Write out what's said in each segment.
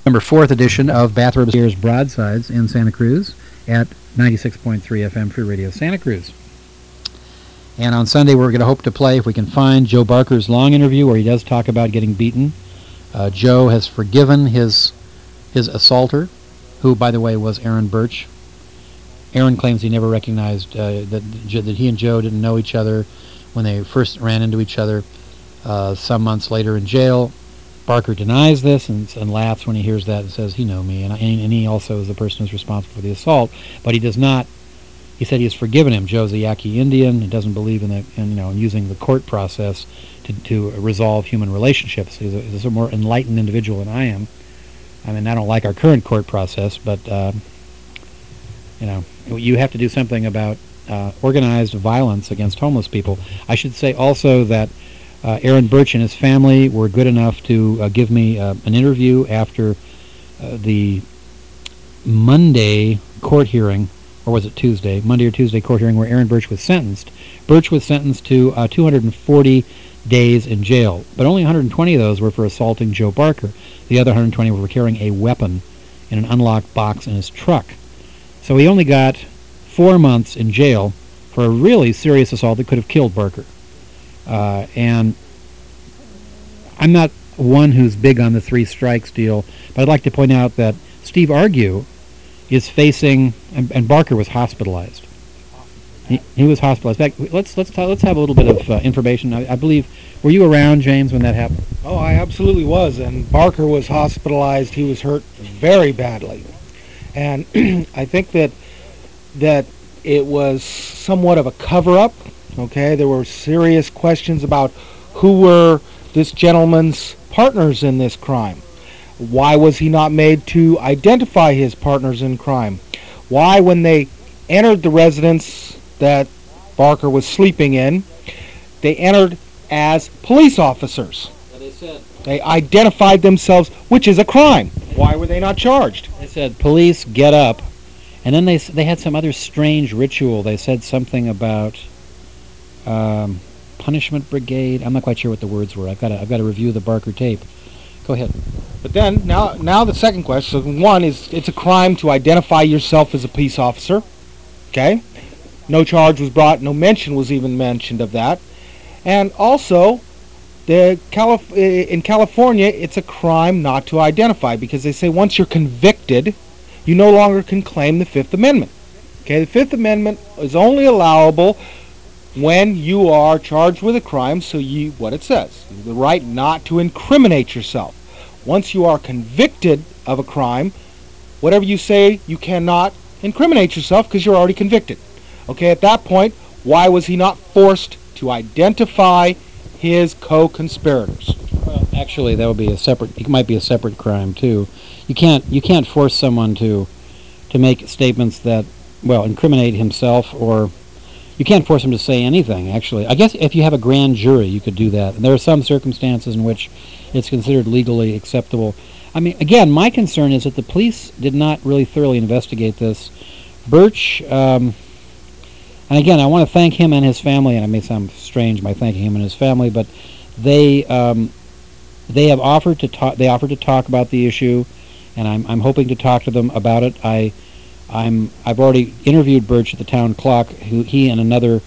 Number 4th edition of Bathrobe Spears Broadsides in Santa Cruz at 96.3 FM Free Radio Santa Cruz. And on Sunday we're going to hope to play, if we can find, Joe Barker's long interview where he does talk about getting beaten. Joe has forgiven his assaulter, who, by the way, was Aaron Birch. Aaron claims he never recognized that he and Joe didn't know each other when they first ran into each other some months later in jail. Barker denies this and laughs when he hears that and says, he know me, and he also is the person who's responsible for the assault, but he does not. He said he has forgiven him. Joe's a Yaqui Indian. He doesn't believe in using the court process to resolve human relationships. He's a more enlightened individual than I am. I mean, I don't like our current court process, but you have to do something about organized violence against homeless people. I should say also that Aaron Birch and his family were good enough to give me an interview after the Monday court hearing, or was it Tuesday? Monday or Tuesday court hearing where Aaron Birch was sentenced. Birch was sentenced to 240 days in jail, but only 120 of those were for assaulting Joe Barker. The other 120 were for carrying a weapon in an unlocked box in his truck. So he only got 4 months in jail for a really serious assault that could have killed Barker. And I'm not one who's big on the 3 strikes deal, but I'd like to point out that Steve Argue is facing, and Barker was hospitalized. He was hospitalized. Let's have a little bit of information. I believe, were you around, James, when that happened? Oh, I absolutely was, and Barker was hospitalized. He was hurt very badly, and I think that it was somewhat of a cover-up. Okay, there were serious questions about who were this gentleman's partners in this crime. Why was he not made to identify his partners in crime? Why, when they entered the residence that Barker was sleeping in, they entered as police officers? They identified themselves, which is a crime. Why were they not charged? They said, police, get up. And then they had some other strange ritual. They said something about punishment brigade. I'm not quite sure what the words were. I've got to review the Barker tape. Go ahead. But then, now the second question. So one is, it's a crime to identify yourself as a peace officer. Okay? No charge was brought. No mention was even mentioned of that. And also, in California, it's a crime not to identify, because they say once you're convicted, you no longer can claim the Fifth Amendment. Okay? The Fifth Amendment is only allowable when you are charged with a crime, so what it says, the right not to incriminate yourself. Once you are convicted of a crime, whatever you say, you cannot incriminate yourself because you're already convicted. Okay, at that point, why was he not forced to identify his co-conspirators? Well, actually, that would be it might be a separate crime too. You can't force someone to make statements that, incriminate himself, or you can't force him to say anything, actually. I guess if you have a grand jury, you could do that. And there are some circumstances in which it's considered legally acceptable. I mean, again, my concern is that the police did not really thoroughly investigate this. Birch, and again, I want to thank him and his family, and it may sound strange by thanking him and his family, but they have offered to talk. They offered to talk about the issue, and I'm hoping to talk to them about it. I've already interviewed Birch at the Town Clock. He and another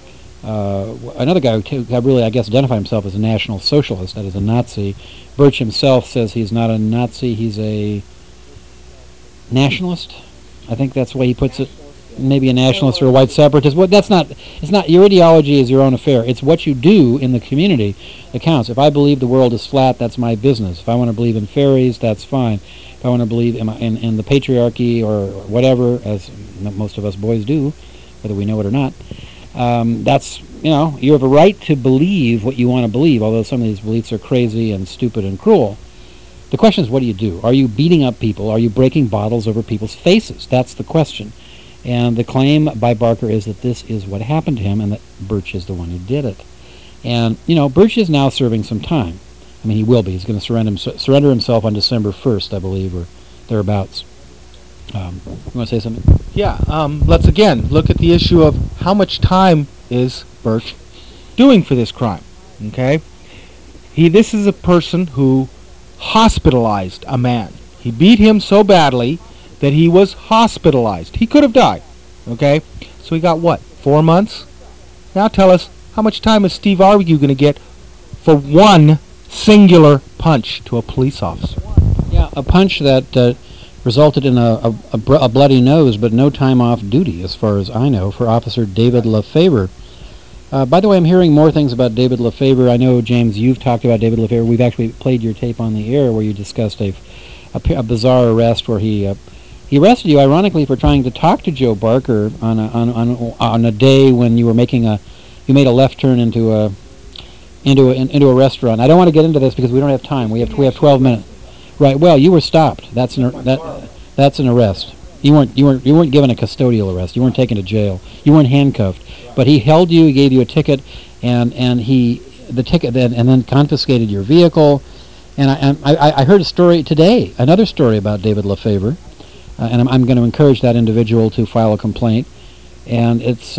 guy who really, I guess, identified himself as a National Socialist, that is a Nazi. Birch himself says he's not a Nazi. He's a nationalist. I think that's the way he puts it. Maybe a nationalist or a white separatist. Well, it's not. Your ideology is your own affair. It's what you do in the community that counts. If I believe the world is flat, that's my business. If I want to believe in fairies, that's fine. If I want to believe in the patriarchy or whatever, as most of us boys do, whether we know it or not, that's, you have a right to believe what you want to believe, although some of these beliefs are crazy and stupid and cruel. The question is, what do you do? Are you beating up people? Are you breaking bottles over people's faces? That's the question. And the claim by Barker is that this is what happened to him and that Birch is the one who did it. And, Birch is now serving some time. I mean, he will be. He's going to surrender himself on December 1st, I believe, or thereabouts. You want to say something? Yeah. Let's again look at the issue of how much time is Birch doing for this crime. Okay? This is a person who hospitalized a man. He beat him so badly that he was hospitalized. He could have died. Okay? So he got what? 4 months? Now tell us, how much time is Steve Argue going to get for one singular punch to a police officer? Yeah, a punch that resulted in a bloody nose, but no time off duty, as far as I know, for Officer David LaFever. By the way, I'm hearing more things about David LaFever. I know, James, you've talked about David LaFever. We've actually played your tape on the air where you discussed a bizarre arrest where he arrested you, ironically, for trying to talk to Joe Barker on a day when you were you made a left turn into a restaurant. I don't want to get into this because we don't have time. We have 12 minutes. Right. Well, you were stopped. That's an arrest. You weren't given a custodial arrest. You weren't taken to jail. You weren't handcuffed. But he held you. He gave you a ticket, and then confiscated your vehicle. And I heard a story today, another story about David LaFever, and I'm going to encourage that individual to file a complaint. And it's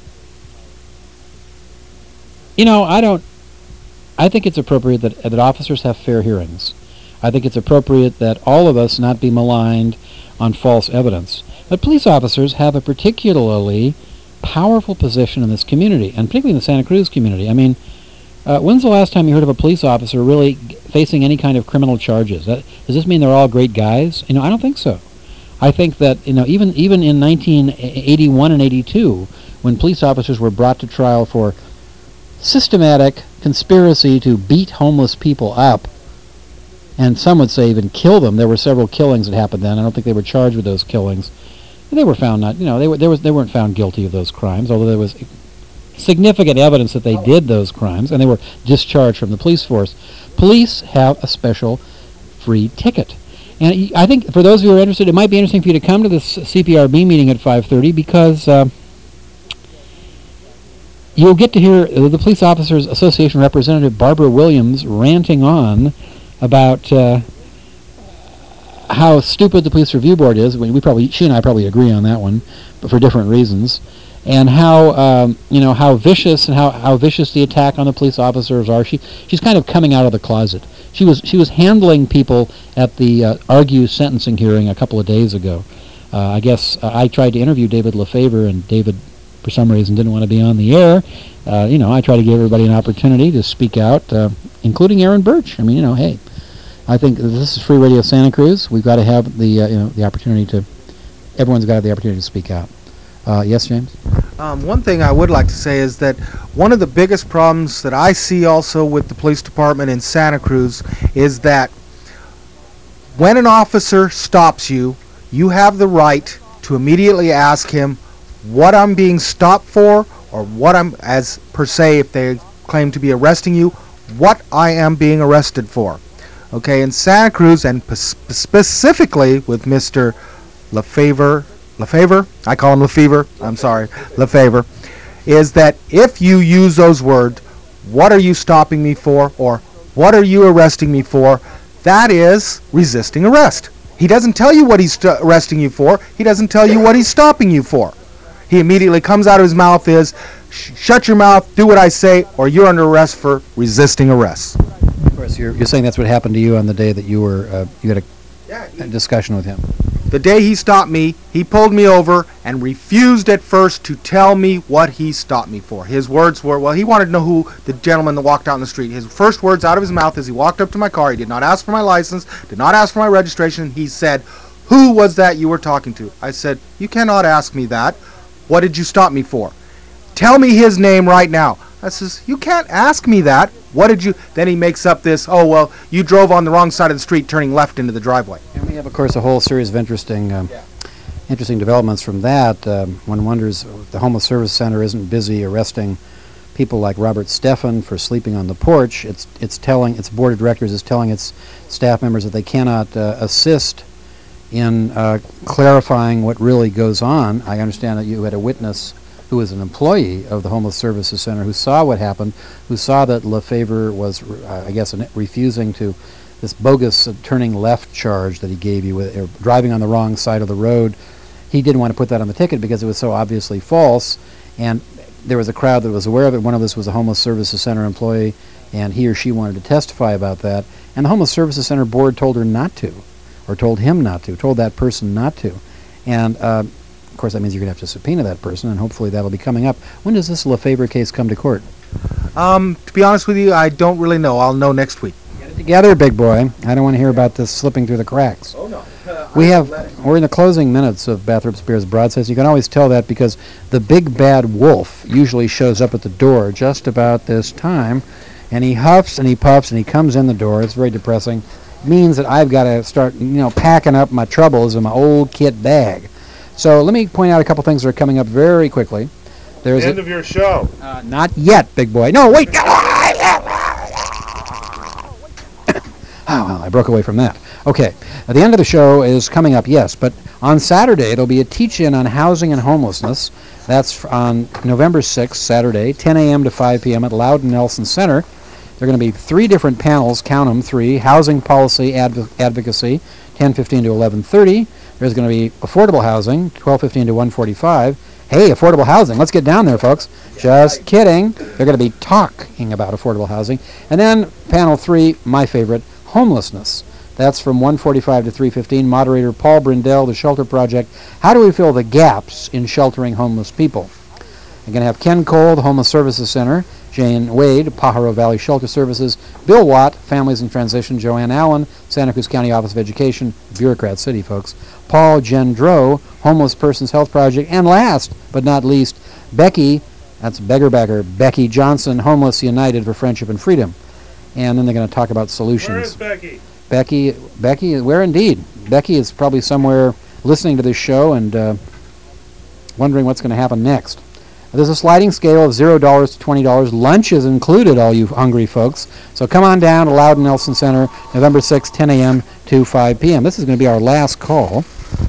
I think it's appropriate that officers have fair hearings. I think it's appropriate that all of us not be maligned on false evidence. But police officers have a particularly powerful position in this community, and particularly in the Santa Cruz community. I mean, when's the last time you heard of a police officer really facing any kind of criminal charges? Does this mean they're all great guys? I don't think so. I think that even in 1981 and 82, when police officers were brought to trial for systematic conspiracy to beat homeless people up, and some would say even kill them. There were several killings that happened then. I don't think they were charged with those killings. They were found not, they weren't found guilty of those crimes, although there was significant evidence that they did those crimes, and they were discharged from the police force. Police have a special free ticket. And I think for those of you who are interested, it might be interesting for you to come to this CPRB meeting at 5:30 because you'll get to hear the Police Officers Association representative Barbara Williams ranting on about how stupid the Police Review Board is. She and I probably agree on that one, but for different reasons. And how how vicious the attack on the police officers are. She's kind of coming out of the closet. She was handling people at the Argue sentencing hearing a couple of days ago. I guess I tried to interview David LaFever, and David, for some reason, didn't want to be on the air. I try to give everybody an opportunity to speak out, including Aaron Birch. Hey, I think this is Free Radio Santa Cruz. We've got to have the opportunity to. Everyone's got to have the opportunity to speak out. Yes, James? One thing I would like to say is that one of the biggest problems that I see also with the police department in Santa Cruz is that when an officer stops you, you have the right to immediately ask him what I'm being stopped for, or what I'm, as per se, if they claim to be arresting you, what I am being arrested for. Okay, in Santa Cruz, and specifically with Mr. LaFever, I call him LaFever, I'm sorry, LaFever, is that if you use those words, what are you stopping me for, or what are you arresting me for, that is resisting arrest. He doesn't tell you what he's arresting you for, he doesn't tell you what he's stopping you for. He immediately comes out of his mouth is, shut your mouth, do what I say, or you're under arrest for resisting arrest. Of course, you're saying that's what happened to you on the day that you had a discussion with him. The day he stopped me, he pulled me over and refused at first to tell me what he stopped me for. His words were, well, he wanted to know who the gentleman that walked out in the street. His first words out of his mouth as he walked up to my car, he did not ask for my license, did not ask for my registration. He said, who was that you were talking to? I said, you cannot ask me that. What did you stop me for? Tell me his name right now. I says, you can't ask me that. What did you... Then he makes up this, oh, well, you drove on the wrong side of the street turning left into the driveway. And we have, of course, a whole series of interesting developments from that. One wonders if the Homeless Service Center isn't busy arresting people like Robert Stephan for sleeping on the porch. Its board of directors is telling its staff members that they cannot assist in clarifying what really goes on. I understand that you had a witness who was an employee of the Homeless Services Center who saw what happened, who saw that LaFever was, refusing to this bogus turning left charge that he gave you, with driving on the wrong side of the road. He didn't want to put that on the ticket because it was so obviously false, and there was a crowd that was aware of it. One of us was a Homeless Services Center employee, and he or she wanted to testify about that, and the Homeless Services Center board told her not to. or told him not to, told that person not to. And, of course, that means you're going to have to subpoena that person, and hopefully that'll be coming up. When does this Lefebvre case come to court? To be honest with you, I don't really know. I'll know next week. Get it together, big boy. I don't want to hear about this slipping through the cracks. Oh, no. We're in the closing minutes of Bathrop Spears Broadsides. You can always tell that because the big bad wolf usually shows up at the door just about this time, and he huffs and he puffs and he comes in the door. It's very depressing. It means that I've got to start, packing up my troubles in my old kit bag. So let me point out a couple things that are coming up very quickly. There's End of your show. Not yet, big boy. No, wait. Oh, well, I broke away from that. Okay, the end of the show is coming up, yes, but on Saturday there'll be a teach-in on housing and homelessness. That's on November 6th, Saturday, 10 a.m. to 5 p.m. at Loudon Nelson Center. There are going to be 3 different panels, count them, 3, housing policy advocacy, 10:15 to 11:30. There's going to be affordable housing, 12:15 to 1:45. Hey, affordable housing, let's get down there, folks. Just kidding. They're going to be talking about affordable housing. And then panel 3, my favorite, homelessness. That's from 1:45 to 3:15. Moderator Paul Brindell, The Shelter Project. How do we fill the gaps in sheltering homeless people? You're going to have Ken Cole, the Homeless Services Center. Jane Wade, Pajaro Valley Shelter Services. Bill Watt, Families in Transition. Joanne Allen, Santa Cruz County Office of Education. Bureaucrat City, folks. Paul Gendreau, Homeless Persons Health Project. And last but not least, Becky, that's Beggarbacker, Becky Johnson, Homeless United for Friendship and Freedom. And then they're going to talk about solutions. Where is Becky? Becky, where indeed? Becky is probably somewhere listening to this show and wondering what's going to happen next. There's a sliding scale of $0 to $20. Lunch is included, all you hungry folks. So come on down to Loudon Nelson Center, November 6th, 10 a.m. to 5 p.m. This is going to be our last call.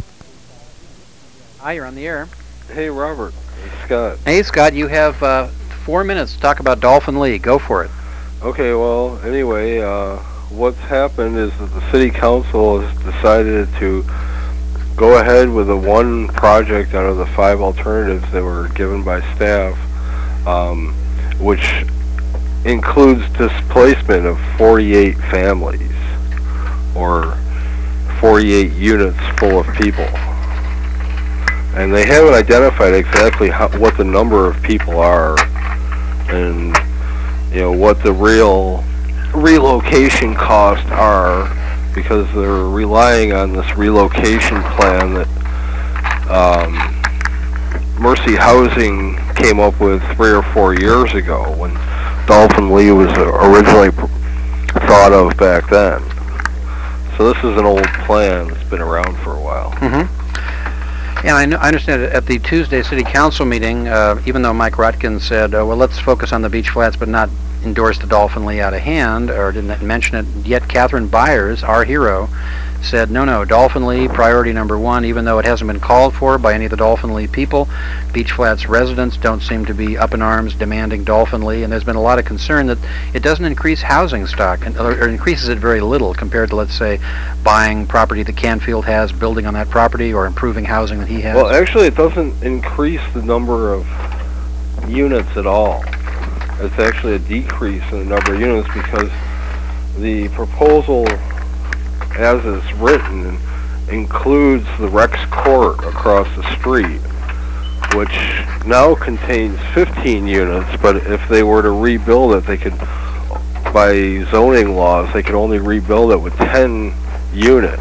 Hi, you're on the air. Hey, Robert. It's Scott. Hey, Scott, you have 4 minutes to talk about Dolphin Lee. Go for it. Okay, well, anyway, what's happened is that the city council has decided to go ahead with the one project out of the 5 alternatives that were given by staff, which includes displacement of 48 families, or 48 units full of people. And they haven't identified exactly what the number of people are, and what the real relocation costs are, because they're relying on this relocation plan that Mercy Housing came up with 3 or 4 years ago when Dolphin Lee was originally thought of back then. So this is an old plan that's been around for a while. Mm-hmm. Yeah, I understand at the Tuesday City Council meeting, even though Mike Rotkin said, well, let's focus on the beach flats but not endorse the Dolphin Lee out of hand, or didn't mention it, yet Catherine Byers, our hero, said, no, Dolphin Lee, priority number 1, even though it hasn't been called for by any of the Dolphin Lee people. Beach Flats residents don't seem to be up in arms demanding Dolphin Lee, and there's been a lot of concern that it doesn't increase housing stock, or increases it very little compared to, let's say, buying property that Canfield has, building on that property, or improving housing that he has. Well, actually, it doesn't increase the number of units at all. It's actually a decrease in the number of units because the proposal, as it's written, includes the Rex Court across the street, which now contains 15 units, but if they were to rebuild it, they could, by zoning laws, they could only rebuild it with 10 units.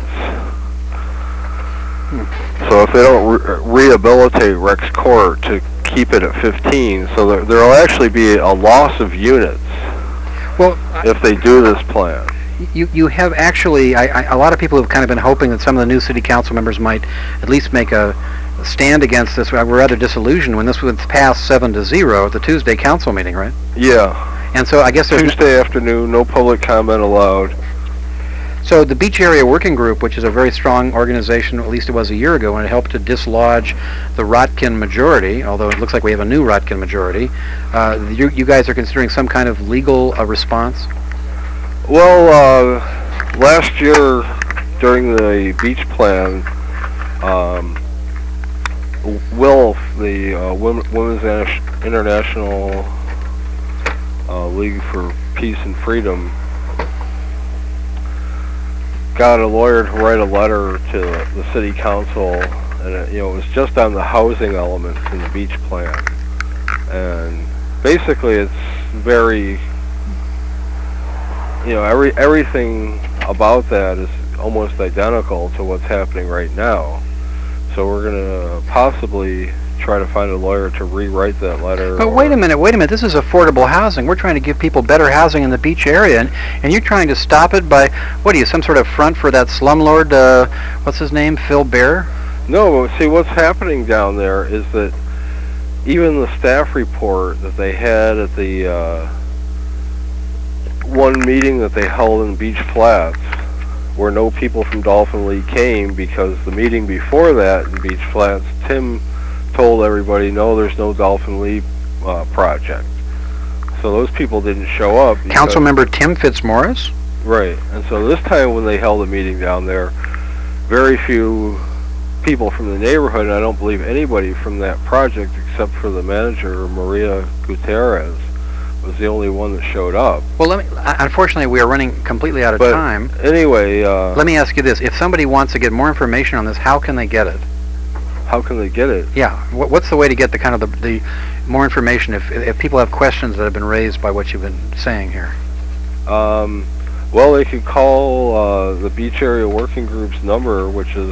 So if they don't rehabilitate Rex Court to keep it at 15, so there will actually be a loss of units if they do this plan. You have actually, a lot of people have kind of been hoping that some of the new city council members might at least make a stand against this. We're rather disillusioned when this was passed 7-0 at the Tuesday council meeting, right? Yeah. And so I guess there's Tuesday afternoon, no public comment allowed. So the Beach Area Working Group, which is a very strong organization, at least it was a year ago, and it helped to dislodge the Rotkin majority, although it looks like we have a new Rotkin majority. You guys are considering some kind of legal response? Well, last year during the beach plan, WILF, the Women's International League for Peace and Freedom, got a lawyer to write a letter to the city council, and it was just on the housing elements in the beach plan. And basically, it's very, everything about that is almost identical to what's happening right now. So we're going to possibly try to find a lawyer to rewrite that letter. But wait a minute. This is affordable housing. We're trying to give people better housing in the beach area, and you're trying to stop it by, what are you, some sort of front for that slumlord, what's his name, Phil Bear? No, see, what's happening down there is that even the staff report that they had at the one meeting that they held in Beach Flats, where no people from Dolphin League came, because the meeting before that in Beach Flats, Tim told everybody, no, there's no Dolphin League project. So those people didn't show up. Councilmember Tim Fitzmaurice? Right. And so this time when they held a meeting down there, very few people from the neighborhood, and I don't believe anybody from that project except for the manager, Maria Gutierrez, was the only one that showed up. Well, unfortunately, we are running completely out of time. Anyway, let me ask you this. If somebody wants to get more information on this, how can they get it? How can they get it? Yeah. What's the way to get the the more information if people have questions that have been raised by what you've been saying here? Well, they could call the Beach Area Working Group's number, which is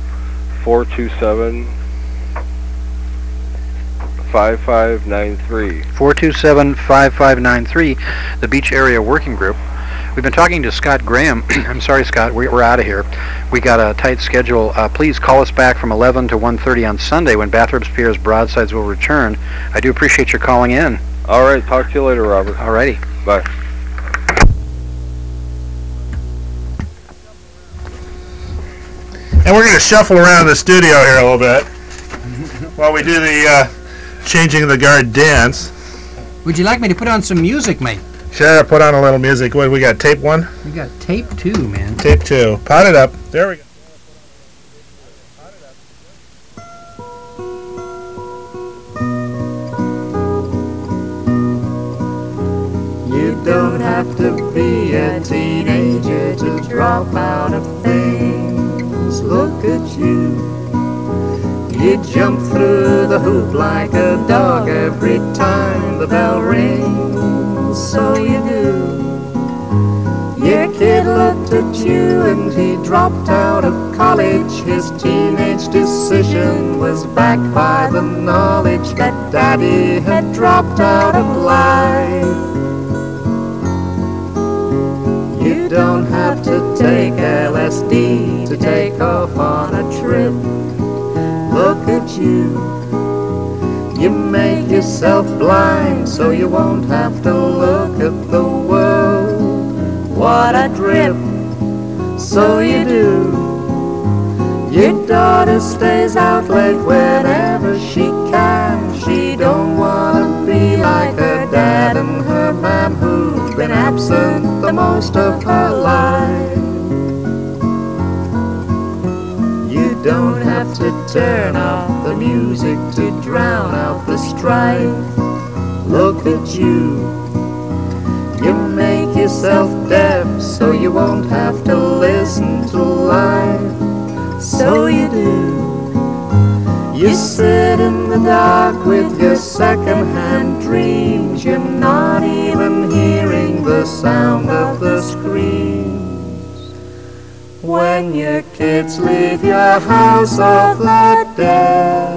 427-5593. 427-5593, the Beach Area Working Group. We've been talking to Scott Graham. I'm sorry, Scott, we're out of here. We got a tight schedule. Please call us back from 11 to 1:30 on Sunday when Bathurst Piers Broadsides will return. I do appreciate your calling in. All right, talk to you later, Robert. All righty. Bye. And we're going to shuffle around the studio here a little bit while we do the changing of the guard dance. Would you like me to put on some music, mate? Sure, put on a little music. What, we got tape 1? We got tape 2, man. Tape 2. Pot it up. There we go. You don't have to be a teenager to drop out of things. Look at you. You jump through the hoop like a dog every time the bell rings. So you do. Your kid looked at you and he dropped out of college. His teenage decision was backed by the knowledge that Daddy had dropped out of life. You don't have to take LSD to take off on a trip. Look at you. You make yourself blind so you won't have to look at the world. What a trip. So you do. Your daughter stays out late whenever she can. She don't wanna be like her dad and her mom who've been absent the most of her life. You don't have to turn off the music to drown out the strife. Look at you. You make yourself deaf so you won't have to listen to life. So you do. You sit in the dark with your second-hand dreams. You're not even hearing the sound of the screams. When your kids leave your house of that day,